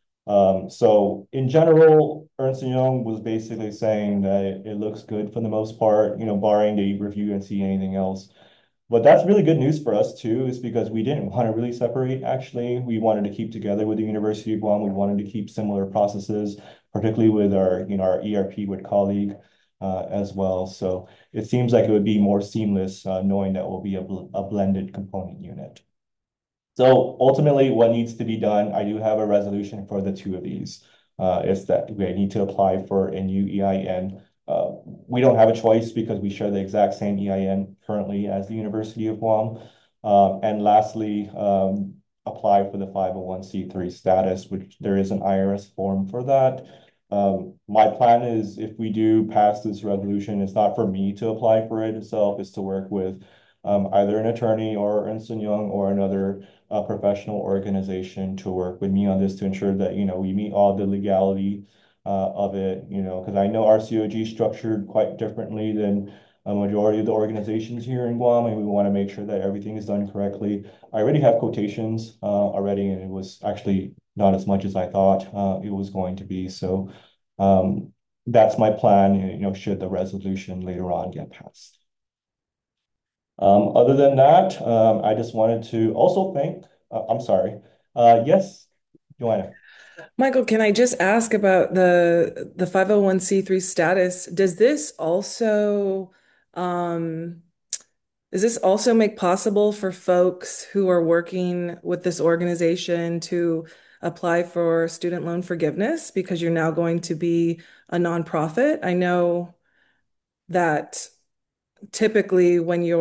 So in general, Ernst & Young was basically saying that it looks good for the most part, barring they review and see anything else. But that's really good news for us too, is because we didn't want to really separate, actually. We wanted to keep together with the University of Guam. We wanted to keep similar processes, particularly with our ERP with colleague as well. So it seems like it would be more seamless knowing that we'll be a blended component unit. So ultimately, what needs to be done, I do have a resolution for the two of these. Is that we need to apply for a new EIN. We don't have a choice because we share the exact same EIN currently as the University of Guam. And lastly, apply for the 501c3 status, which there is an IRS form for that. My plan is if we do pass this resolution, it's not for me to apply for it itself, it's to work with either an attorney or Ernst & Young or another professional organization to work with me on this to ensure that, we meet all the legality of it, because I know our COG is structured quite differently than a majority of the organizations here in Guam, and we want to make sure that everything is done correctly. I already have quotations already, and it was actually not as much as I thought it was going to be. So that's my plan, should the resolution later on get passed. Other than that, I just wanted to also thank, I'm sorry. Yes, Joanna. Michael, can I just ask about the 501c3 status? Um, does this also make possible for folks who are working with this organization to apply for student loan forgiveness because you're now going to be a nonprofit? I know that typically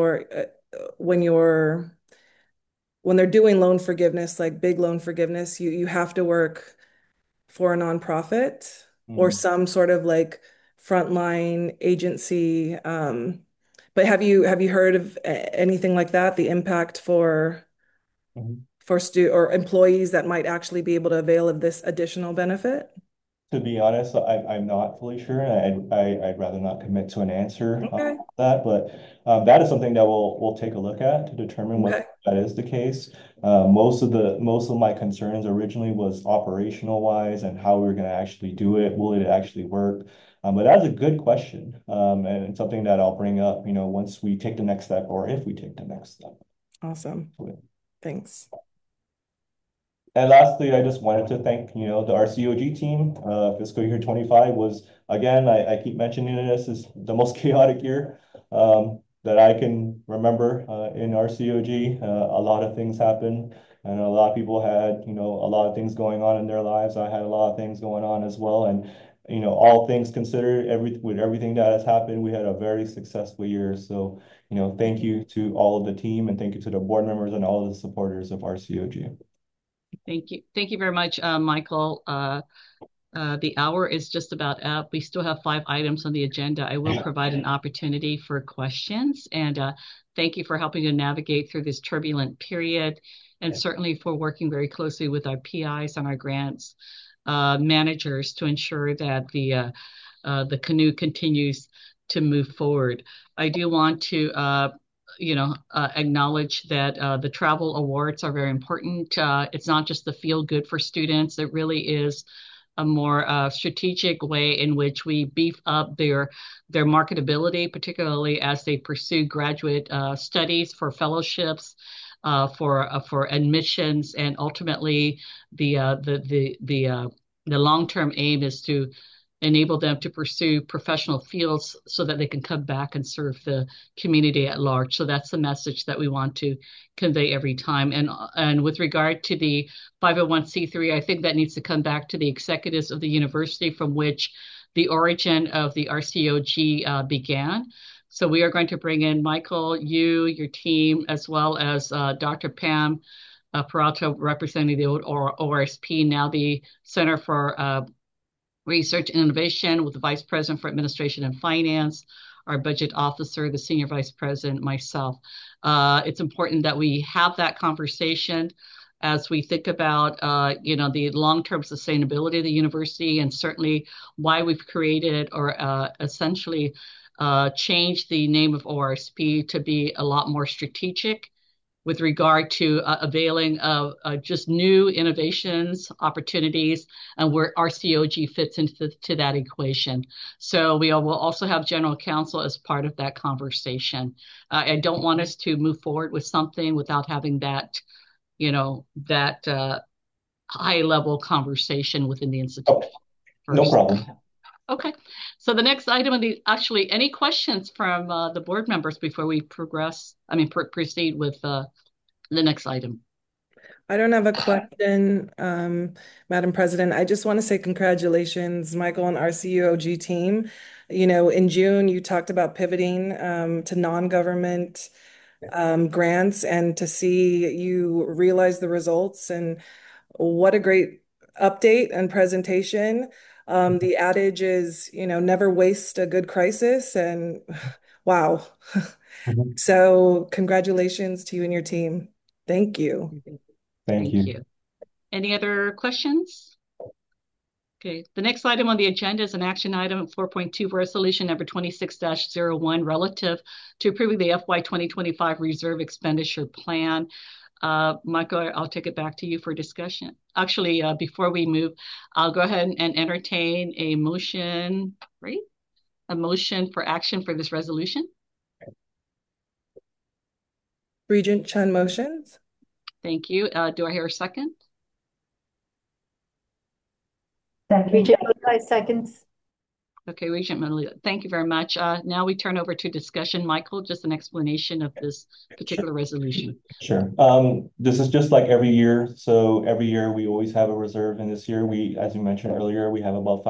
when they're doing loan forgiveness, like big loan forgiveness, you have to work for a nonprofit or some sort of like frontline agency. But have you heard of anything like that? The impact Mhm. for stu or employees that might actually be able to avail of this additional benefit? To be honest, I'm not fully sure. I'd rather not commit to an answer Okay. on that, but that is something that we'll take a look at to determine Okay. whether that is the case. Most of my concerns originally was operational wise and how we're going to actually do it. Will it actually work? But that's a good question, and it's something that I'll bring up, once we take the next step or if we take the next step. Awesome. Thanks. And lastly, I just wanted to thank, the RCOG team. Fiscal year 25 was, again, I keep mentioning this, is the most chaotic year that I can remember in RCOG. A lot of things happened, and a lot of people had, a lot of things going on in their lives. I had a lot of things going on as well. And all things considered, with everything that has happened, we had a very successful year. So, thank you to all of the team, and thank you to the board members and all of the supporters of RCOG. Thank you. Thank you very much, Michael. The hour is just about up. We still have 5 items on the agenda. I will provide an opportunity for questions, and thank you for helping to navigate through this turbulent period, and certainly for working very closely with our PIs and our grants managers to ensure that the canoe continues to move forward. I do want to acknowledge that the travel awards are very important. It's not just the feel good for students. It really is a more strategic way in which we beef up their marketability, particularly as they pursue graduate studies for fellowships, for admissions, and ultimately the long-term aim is to enable them to pursue professional fields so that they can come back and serve the community at large. So that's the message that we want to convey every time. And with regard to the 501c3, I think that needs to come back to the executives of the university from which the origin of the RCOG began. So we are going to bring in Michael, your team, as well as Dr. Pam Peralta, representing the old ORSP, now the Center for Research and Innovation, with the Vice President for Administration and Finance, our budget officer, the Senior Vice President, myself. It's important that we have that conversation as we think about, the long-term sustainability of the university, and certainly why we've created or essentially changed the name of ORSP to be a lot more strategic with regard to availing of just new innovations, opportunities, and where RCOG fits into that equation. So we will also have general counsel as part of that conversation. I don't want us to move forward with something without having that, high-level conversation within the institution. No problem. Okay, so the next item actually, any questions from the board members before we proceed with the next item? I don't have a question, Madam President. I just want to say congratulations, Michael and RCOG team. In June, you talked about pivoting to non-government grants, and to see you realize the results, and what a great update and presentation. The adage is, never waste a good crisis, and wow. So congratulations to you and your team. Thank you. Thank you. Any other questions? Okay, the next item on the agenda is an action item 4.2, resolution number 26-01, relative to approving the FY 2025 reserve expenditure plan. Michael, I'll take it back to you for discussion. Actually, before we move, I'll go ahead and entertain a motion, right? A motion for action for this resolution. Regent Chun motions. Thank you. Do I hear a second? Regent Mullally seconds. Okay, Regent Mullally, thank you very much. Now we turn over to discussion. Michael, just an explanation of this particular resolution. Sure. This is just like every year. So every year we always have a reserve, and this year as you mentioned earlier, we have about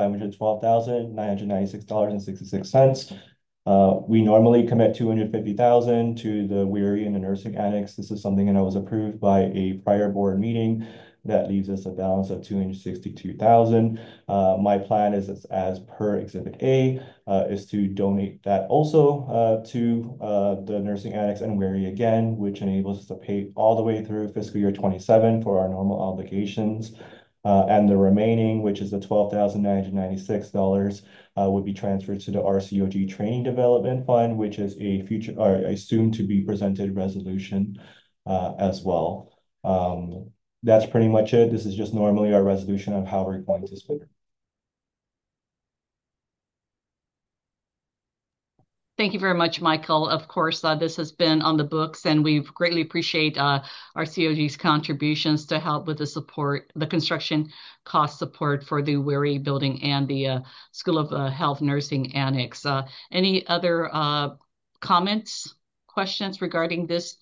$512,996.66. We normally commit $250,000 to the Weary and the nursing annex. This is something that was approved by a prior board meeting. That leaves us a balance of $262,000. My plan is, as per Exhibit A, is to donate that also to the nursing annex and Weary again, which enables us to pay all the way through fiscal year 27 for our normal obligations. And the remaining, which is the $12,996, would be transferred to the RCOG Training Development Fund, which is a future or a soon to be presented resolution as well. That's pretty much it. This is just normally our resolution of how we're going to spend it. Thank you very much, Michael. Of course, this has been on the books, and we greatly appreciate RCOG's contributions to help with the construction cost support for the Weary building and the School of Health Nursing Annex. Any other comments, questions regarding this,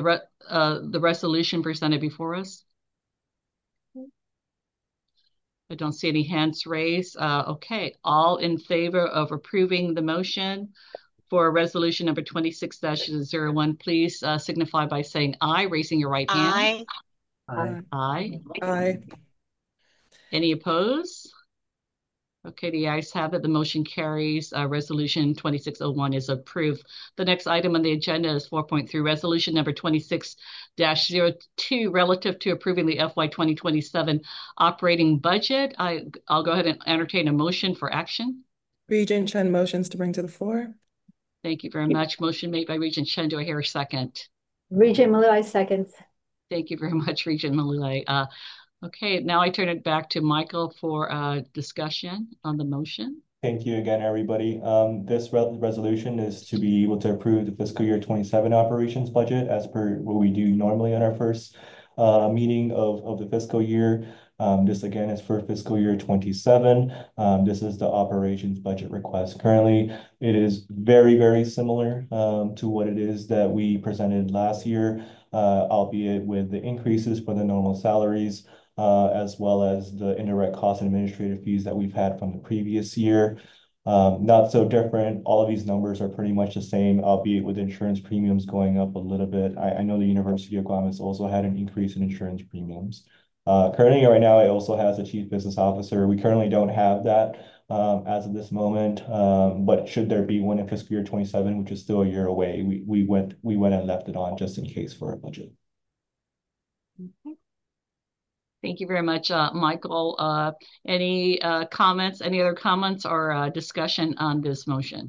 the resolution presented before us? I don't see any hands raised. Okay, all in favor of approving the motion for resolution number 26-01, please signify by saying aye, raising your right hand. Aye. Aye. Aye. Any opposed? Okay, the ayes have it. The motion carries. Resolution 2601 is approved. The next item on the agenda is 4.3, resolution number 26-02, relative to approving the FY 2027 operating budget. I'll go ahead and entertain a motion for action. Regent Chen motions to bring to the floor. Thank you very much. Motion made by Regent Chen. Do I hear a second? Regent Malilai seconds. Thank you very much, Regent Malilai. Okay, now I turn it back to Michael for discussion on the motion. Thank you again, everybody. This resolution is to be able to approve the fiscal year 27 operations budget as per what we do normally on our first meeting of the fiscal year. This again is for fiscal year 27. This is the operations budget request. Currently, it is very, very similar to what it is that we presented last year, albeit with the increases for the normal salaries, as well as the indirect cost and administrative fees that we've had from the previous year. Not so different. All of these numbers are pretty much the same, albeit with insurance premiums going up a little bit. I know the University of Guam has also had an increase in insurance premiums. Currently, right now, it also has a chief business officer. We currently don't have that as of this moment, but should there be one in fiscal year 27, which is still a year away, we went and left it on just in case for our budget. Okay. Thank you very much, Michael. Any comments, any other comments or discussion on this motion?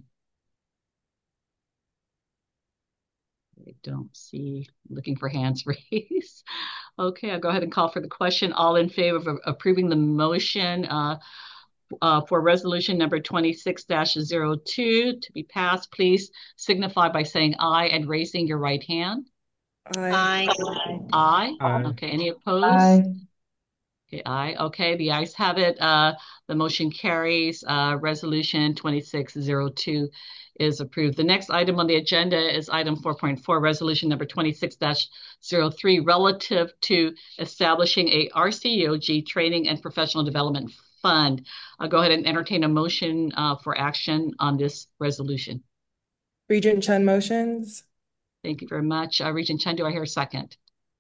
I don't see, looking for hands raised. Okay, I'll go ahead and call for the question. All in favor of approving the motion for resolution number 26-02 to be passed, please signify by saying aye and raising your right hand. Aye. Aye. Aye. Okay, any opposed? Aye. Okay, aye. Okay, the ayes have it. The motion carries. Resolution 2602 is approved. The next item on the agenda is item 4.4, resolution number 26-03, relative to establishing a RCEOG training and professional development fund. I'll go ahead and entertain a motion for action on this resolution. Regent Chen motions. Thank you very much. Regent Chen, do I hear a second?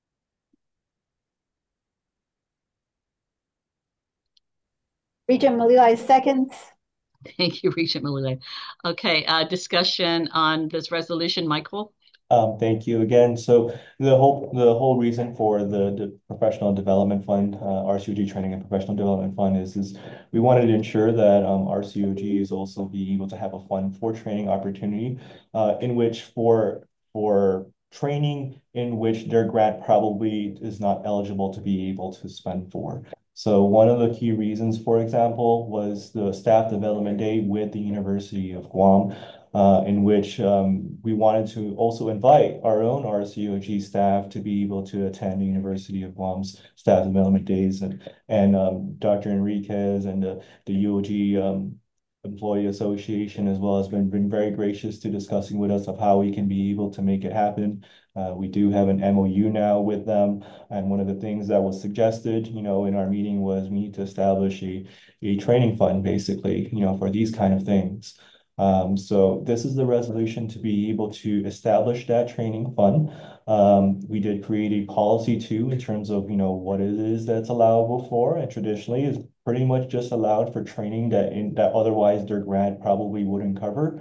Regent Malilai seconds. Thank you, Regent Malilai. Okay, discussion on this resolution, Michael? Thank you again. So the whole reason for the professional development fund, RCOG Training and Professional Development Fund is we wanted to ensure that RCOG is also being able to have a fund for training opportunity, in which for training in which their grant probably is not eligible to be able to spend for. So one of the key reasons, for example, was the staff development day with the University of Guam, in which we wanted to also invite our own RCOG staff to be able to attend the University of Guam's staff development days, and Dr. Enriquez and the UOG Employee Association as well has been very gracious to discussing with us of how we can be able to make it happen. We do have an MOU now with them, and one of the things that was suggested, in our meeting was we need to establish a training fund, basically, for these kind of things. So this is the resolution to be able to establish that training fund. We did create a policy too in terms of what it is that's allowable for, and traditionally is pretty much just allowed for training that otherwise their grant probably wouldn't cover.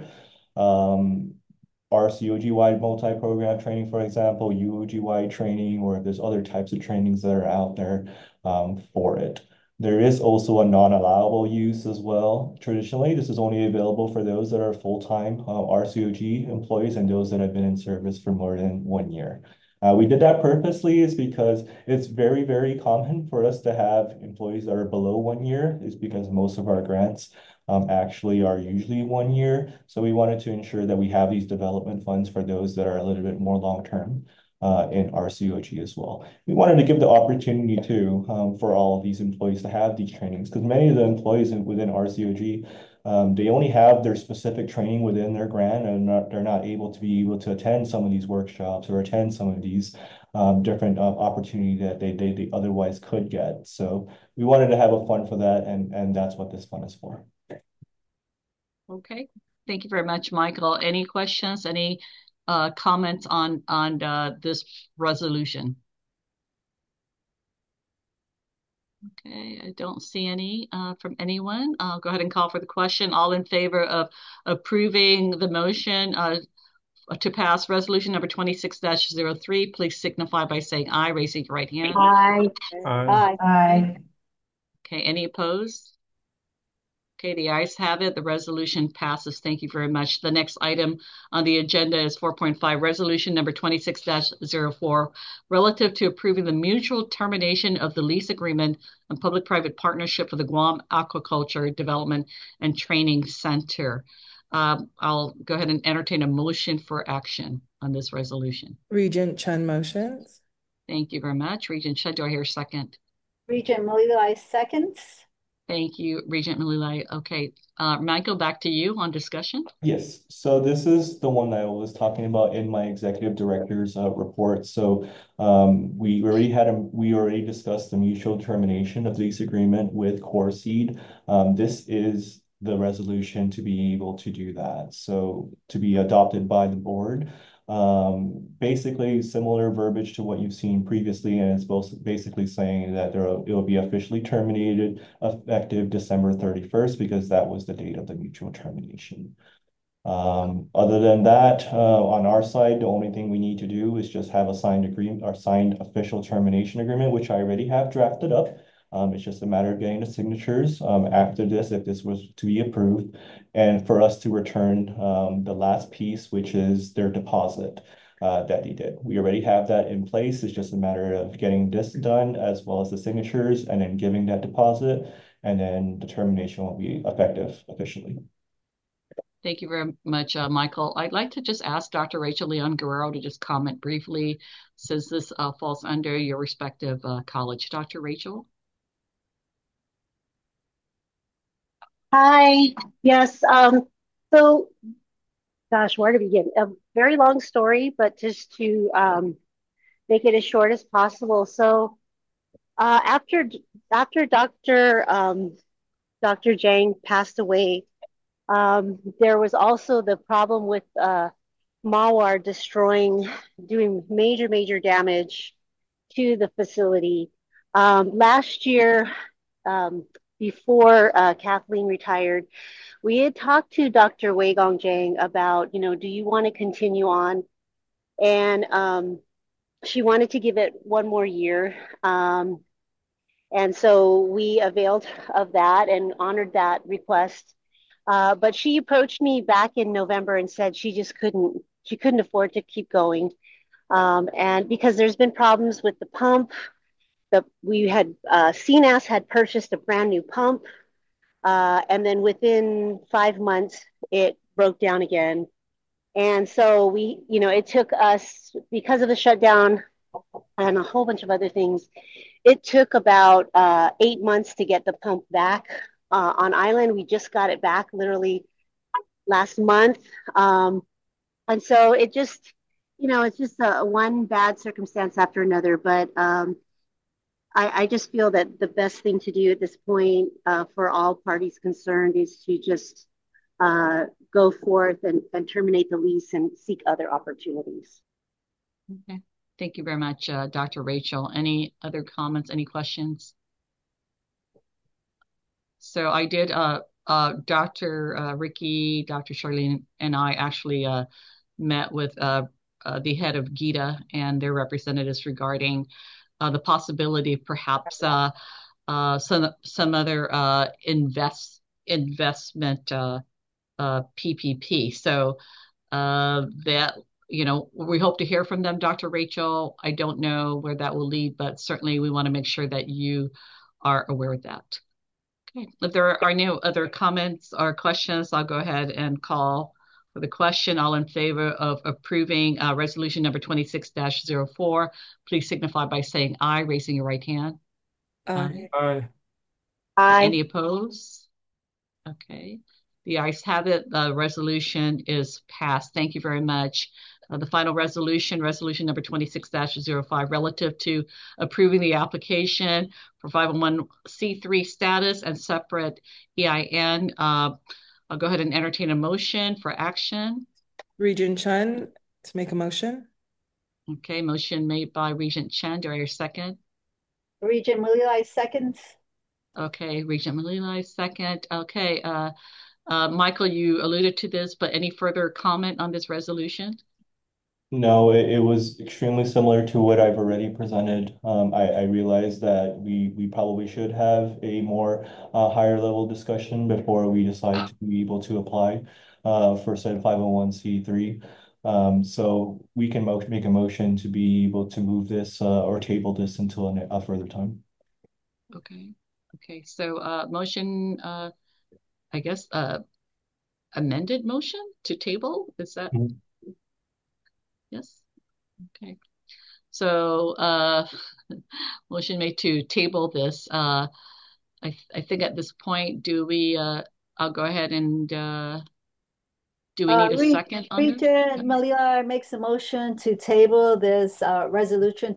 RCOG-wide multi-program training, for example, UOG-wide training, or if there's other types of trainings that are out there for it. There is also a non-allowable use as well. Traditionally, this is only available for those that are full-time RCOG employees and those that have been in service for more than 1 year. We did that purposely is because it's very, very common for us to have employees that are below 1 year, is because most of our grants actually are usually 1 year. So we wanted to ensure that we have these development funds for those that are a little bit more long-term in RCOG as well. We wanted to give the opportunity too for all of these employees to have these trainings, because many of the employees within RCOG, they only have their specific training within their grant, and they're not able to attend some of these workshops or attend some of these different opportunity that they otherwise could get. So we wanted to have a fund for that, and that's what this fund is for. Okay. Thank you very much, Michael. Any questions, any comments on this resolution? Okay, I don't see any from anyone. I'll go ahead and call for the question. All in favor of approving the motion to pass resolution number 26-03, please signify by saying aye, raising your right hand. Aye. Aye. Aye. Okay, any opposed? Okay, the ayes have it. The resolution passes. Thank you very much. The next item on the agenda is 4.5, resolution number 26-04, relative to approving the mutual termination of the lease agreement and public-private partnership for the Guam Aquaculture Development and Training Center. I'll go ahead and entertain a motion for action on this resolution. Regent Chen motions. Thank you very much. Regent Chen, do I hear a second? Regent Malilai seconds. Thank you, Regent Malilai. Okay, Michael, back to you on discussion. Yes, so this is the one that I was talking about in my executive director's report. So we already discussed the mutual termination of lease agreement with CoreSeed. This is the resolution to be able to do that. So to be adopted by the board. Basically similar verbiage to what you've seen previously, and it's both basically saying that it will be officially terminated effective December 31st, because that was the date of the mutual termination. Other than that, on our side, the only thing we need to do is just have a signed agreement or signed official termination agreement, which I already have drafted up. It's just a matter of getting the signatures after this, if this was to be approved, and for us to return the last piece, which is their deposit that they did. We already have that in place. It's just a matter of getting this done, as well as the signatures, and then giving that deposit, and then the termination will be effective officially. Thank you very much, Michael. I'd like to just ask Dr. Rachel Leon Guerrero to just comment briefly, since this falls under your respective college. Dr. Rachel? Hi. Yes. So, gosh, where to begin? A very long story, but just to make it as short as possible. So, after Dr. Jang passed away, there was also the problem with Mawar doing major damage to the facility. Last year, before Kathleen retired, we had talked to Dr. Wei Gong Jang about, do you want to continue on? And she wanted to give it one more year. And so we availed of that and honored that request. But she approached me back in November and said she couldn't afford to keep going. And because there's been problems with the pump, CNAS had purchased a brand new pump, and then within 5 months it broke down again. And so it took us, because of the shutdown and a whole bunch of other things, it took about 8 months to get the pump back on island. We just got it back literally last month. And so it just, it's just one bad circumstance after another. But I just feel that the best thing to do at this point for all parties concerned is to just go forth and terminate the lease and seek other opportunities. Okay. Thank you very much, Dr. Rachel. Any other comments, any questions? So I did, Dr. Ricky, Dr. Charlene, and I actually met with the head of GITA and their representatives regarding the possibility of perhaps some other investment PPP. So that, we hope to hear from them, Dr. Rachel. I don't know where that will lead, but certainly we want to make sure that you are aware of that. Okay. If there are no other comments or questions, I'll go ahead and call for the question. All in favor of approving resolution number 26-04, please signify by saying aye, raising your right hand. Aye. Aye. Aye. Any opposed? Okay. The ayes have it. The resolution is passed. Thank you very much. The final resolution, resolution number 26-05, relative to approving the application for 501c3 status and separate EIN. I'll go ahead and entertain a motion for action. Regent Chen to make a motion. Okay, motion made by Regent Chen. Do I hear a second? Regent Mullally seconds. Okay, Regent Mullally second. Okay, Michael, you alluded to this, but any further comment on this resolution? No, it was extremely similar to what I've already presented. I realize that we probably should have a more higher level discussion before we decide to be able to apply for said 501c3. So we can make a motion to be able to move this or table this until a further time. Okay. Okay. So motion, I guess, amended motion to table. Is that? Mhm. Yes. Okay. So motion made to table this. I think at this point, do we? I'll go ahead and do we need a second on this? Regent Mullally makes a motion to table this resolution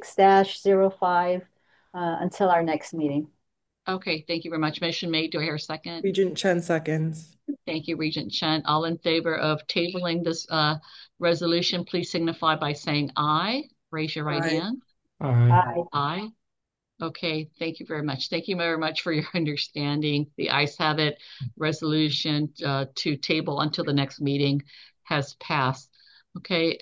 26-05 until our next meeting. Okay, thank you very much. Motion made. Do I hear a second? Regent Chen seconds. Thank you, Regent Chen. All in favor of tabling this resolution, please signify by saying aye. Raise your right Aye. hand. Aye. Aye. Okay, thank you very much. Thank you very much for your understanding. The ayes have it. Resolution to table until the next meeting has passed. Okay,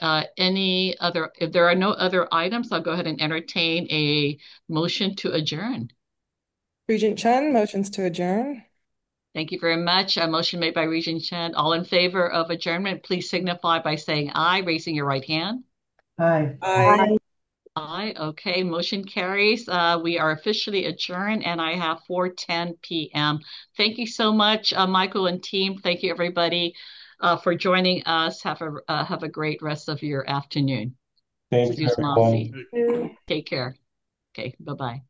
if there are no other items, I'll go ahead and entertain a motion to adjourn. Regent Chen motions to adjourn. Thank you very much. A motion made by Regent Chen. All in favor of adjournment, please signify by saying aye, raising your right hand. Aye. Aye. Aye. Okay, motion carries. We are officially adjourned, and I have 4:10 p.m. Thank you so much, Michael and team. Thank you, everybody, for joining us. Have a great rest of your afternoon. Thank you, everyone. Take care. Okay, bye-bye.